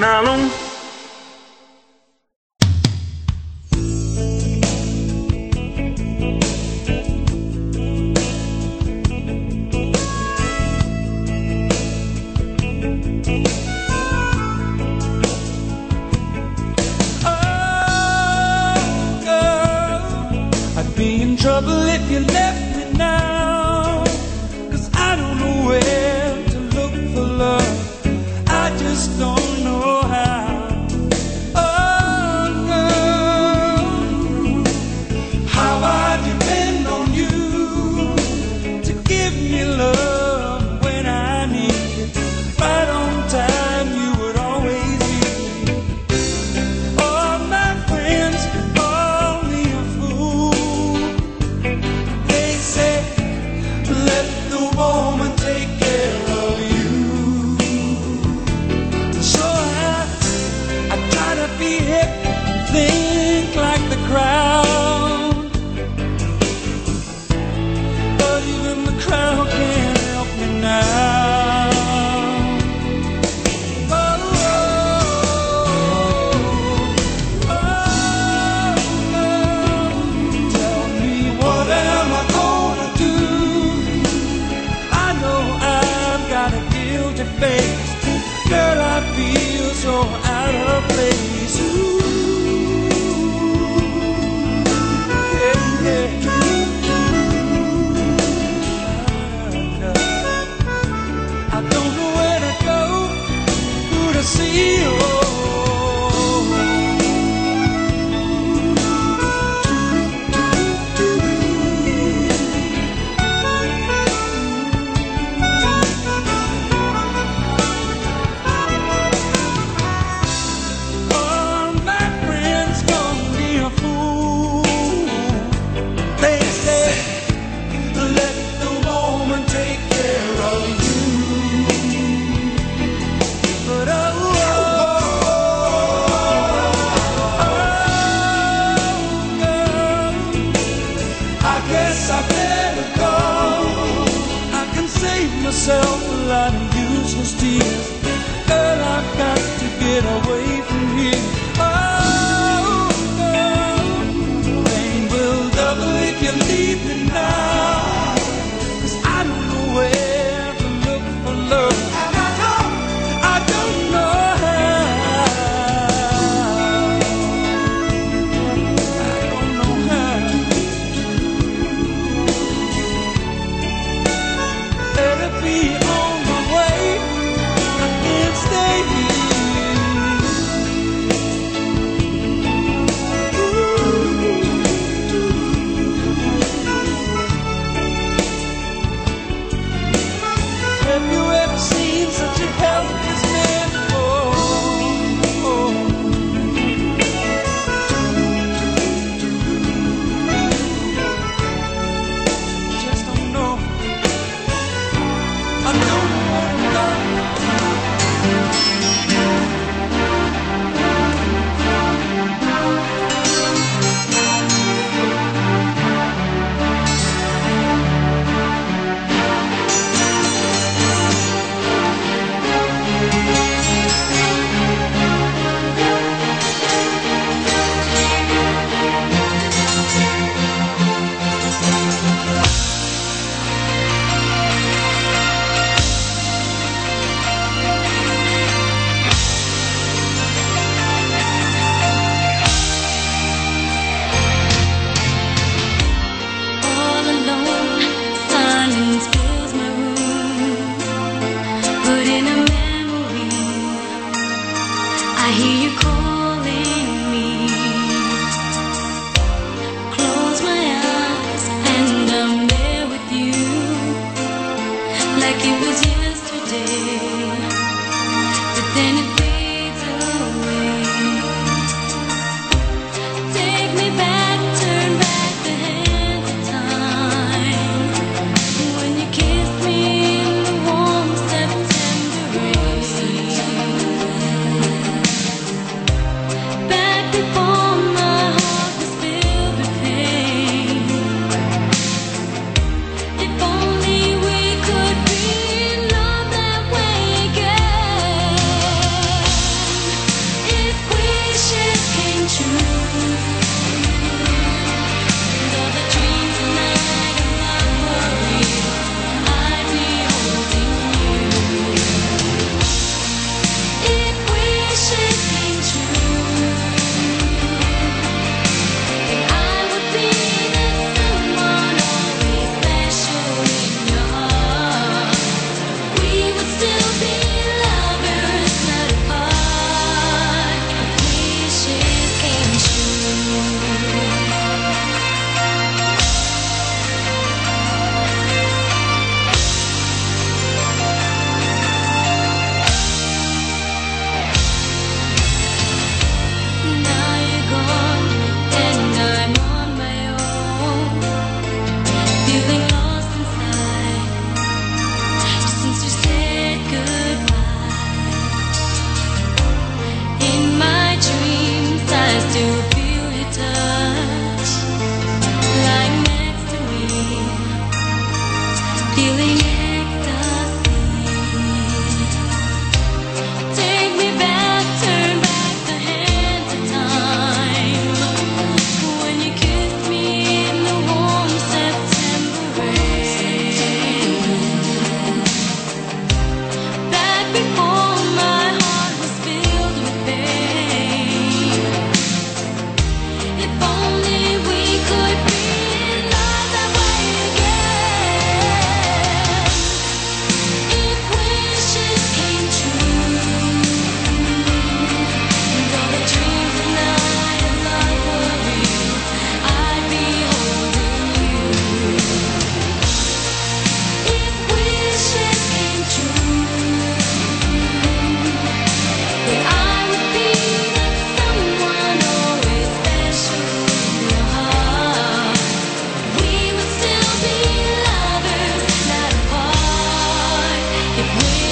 Canal um. I'd be in trouble if you left me now. Cause I don't know where to look for love. I just don't know how. Oh, girl, how I depend on you to give me love when I need it. Right on time, you would always be. All my friends call me a fool. They say, let the woman take care of you. So I, I try to be hip and think like the crowd. But even the crowd can't help me now. Oh, oh, oh, tell me, what am I gonna do? I know I've got a guilty face. Girl, I feel so out of place. Ooh, yeah, yeah. I don't know where to go, who to see. Oh, all my friends call me a fool. They say, let the woman take care of you. But oh, oh, oh, girl, I guess I better go. I can save myself a lot of useless tears. Girl, I've got to get away from here. Oh, girl, pain will double if you leave me now. Cause I don't know where to look for love. And I don't, I don't know how. I don't know how. Let it be on my way. I can't stay here. Have you ever seen such a helpless man before? Just don't know. I don't want love. If we